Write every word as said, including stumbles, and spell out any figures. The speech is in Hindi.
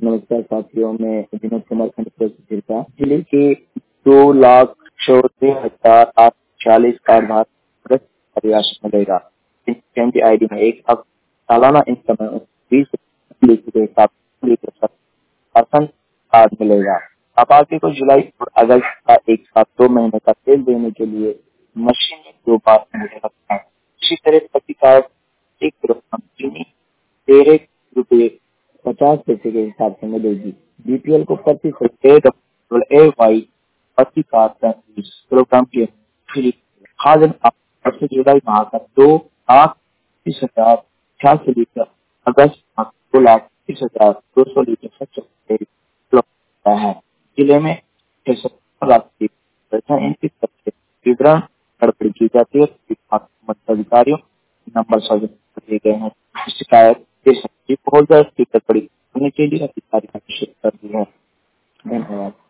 नमस्कार साथियों, मैं विनोद कुमार खंडपुर से जिरका जिले के दो लाख चौदह हजार आठ चालीस कार्ड धारक प्रयास मिलेगा। ट्वेंटी आई डी में एक अब सालाना इनकम बीस के हिसाब से राशन कार्ड मिलेगा। आबादी को जुलाई और अगस्त का एक साथ दो महीने का तेल देने के लिए मशीन दो बार मुझे लगता है। इसी तरह प्रति कार्ड एक किलोग्राम चीनी तेरह रुपये पचास पैसे के हिसाब से मिलेगी। बीपीएल को प्रति ए वाई प्रति कार्ड पैंतीस किलोग्राम के फ्री खाद्य से जुलाई माह का दो लाख तीस हजार छियासी लीटर, अगस्त माह दो लाख तीस हजार दो सौ लीटर सच है। जिले में छह सौ लाख इनकी तरफ से विवरण गड़बड़ी की जाती है। अधिकारियों नंबर सार्वजनिक दिए गए हैं। शिकायत दे सकती है। गड़बड़ी करने के लिए अधिकारी कर दी है। धन्यवाद।